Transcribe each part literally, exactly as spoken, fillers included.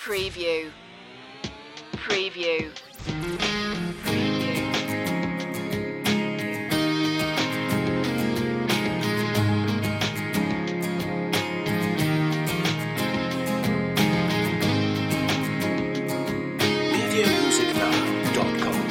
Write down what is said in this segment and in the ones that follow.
Preview. Preview. media music now dot com.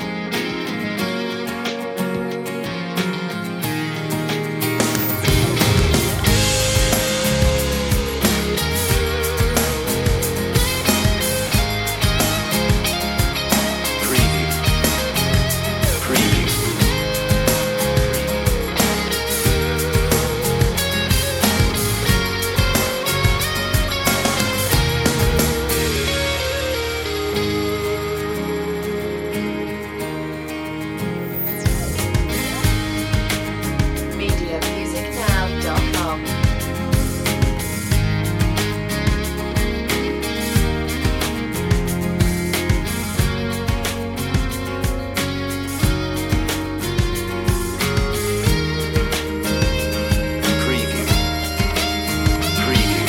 media music now dot com. Preview. Preview.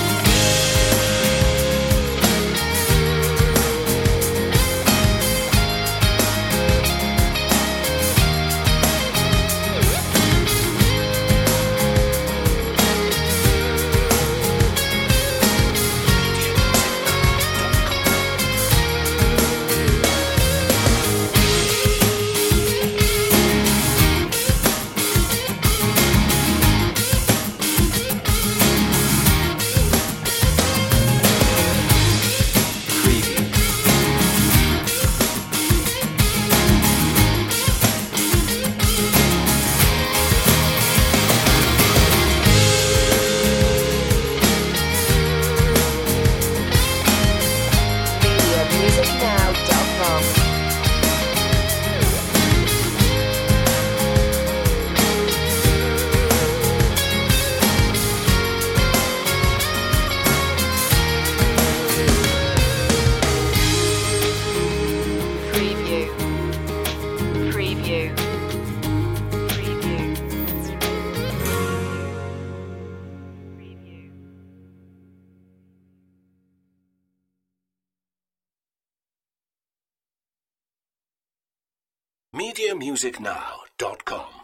Preview. media music now dot com. Preview. Preview. Preview. Preview. media music now dot com.